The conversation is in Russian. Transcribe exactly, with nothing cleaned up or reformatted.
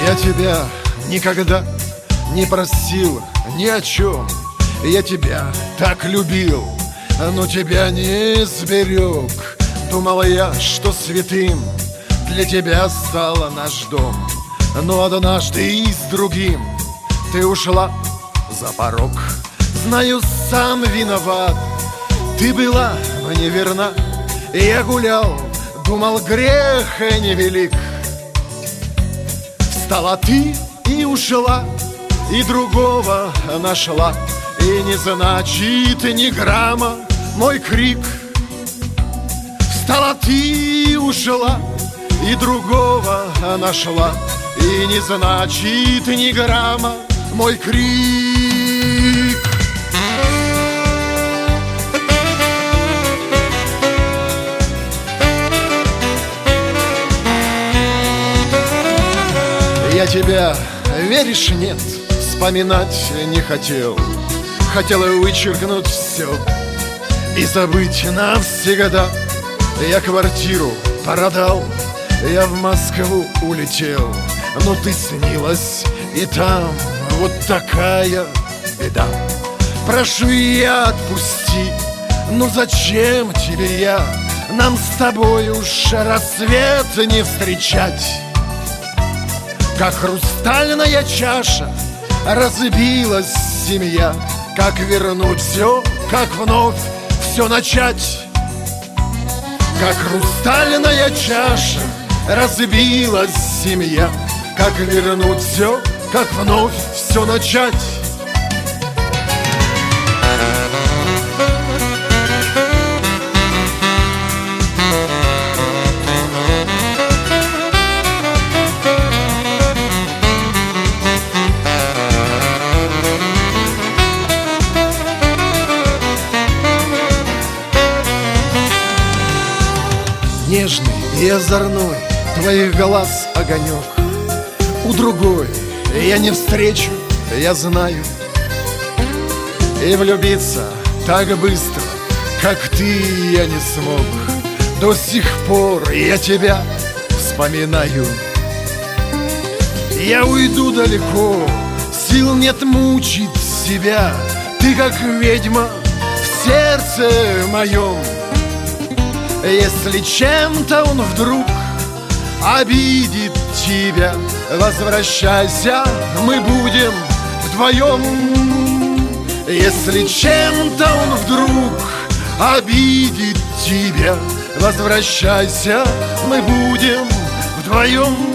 Я тебя никогда не просил ни о чем. Я тебя так любил, но тебя не сберег. Думал я, что святым для тебя стал наш дом. Но однажды и с другим ты ушла за порог. Знаю, сам виноват, ты была мне верна. Я гулял, думал, грех невелик. Встала ты и ушла, и другого нашла. И не значит ни грамма мой крик. Встала ты и ушла, и другого нашла. И не значит ни грамма мой крик. Я тебя, веришь, нет, вспоминать не хотел. Хотела вычеркнуть все и забыть навсегда. Я квартиру продал, я в Москву улетел. Но ты снилась, и там вот такая беда. Прошу я, отпусти, ну зачем тебе я? Нам с тобой уж рассвет не встречать. Как хрустальная чаша разбилась семья. Как вернуть все, как вновь все начать? Как хрустальная чаша разбилась семья. Как вернуть все, как вновь все начать? Нежный и озорной твоих глаз огонек. У другой я не встречу, я знаю. И влюбиться так быстро, как ты, я не смог. До сих пор я тебя вспоминаю. Я уйду далеко, сил нет мучить себя. Ты как ведьма в сердце моем. Если чем-то он вдруг обидит тебя, возвращайся, мы будем вдвоем. Если чем-то он вдруг обидит тебя, возвращайся, мы будем вдвоем.